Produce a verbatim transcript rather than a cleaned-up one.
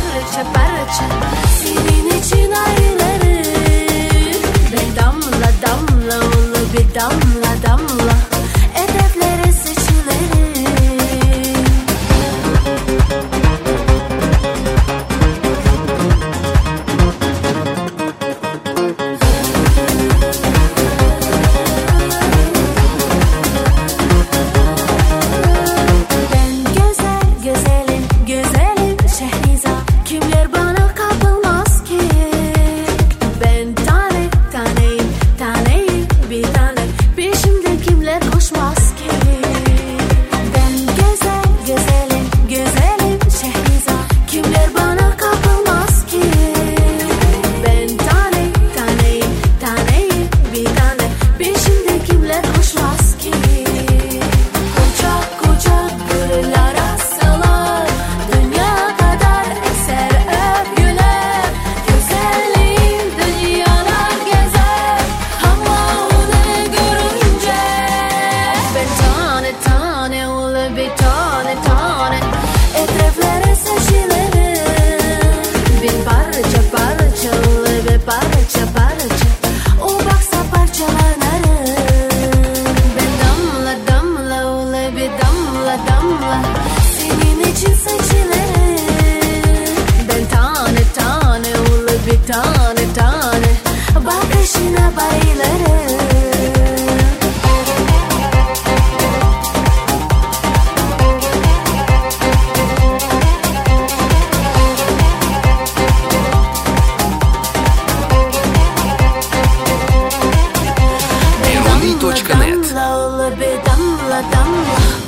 parça parça senin için ayrılırım. Bir damla damla olur, bir damla damla hedeflere seçilerim. Ben güzel güzelim güzelim Şehriza, kimler bana kapılmaz ki? Ben tane taneyim taneyim bir tane, peşimde kimler koşmaz ki? Ben güzel güzelim güzelim Şehriza, kimler bana kapılmaz ki? Ben tane taneyim taneyim bir tane, peşimde kimler koşmaz ki? Kucak kucak gürüller assalar, dünya kadar eser övgüler. Güzelliğin dünyalar gezer, ama onu görünce ben tane tane ulu bir tane tane etraflara seçilerim. Bir parça parça ulu bir parça parça o baksa parçalanırım. Ben damla damla ulu bir damla damla senin için seçilerim. Ben tane tane ulu bir tane tane bakışına bayılırım. Eroni точка нет. Damla ulu bir damla damla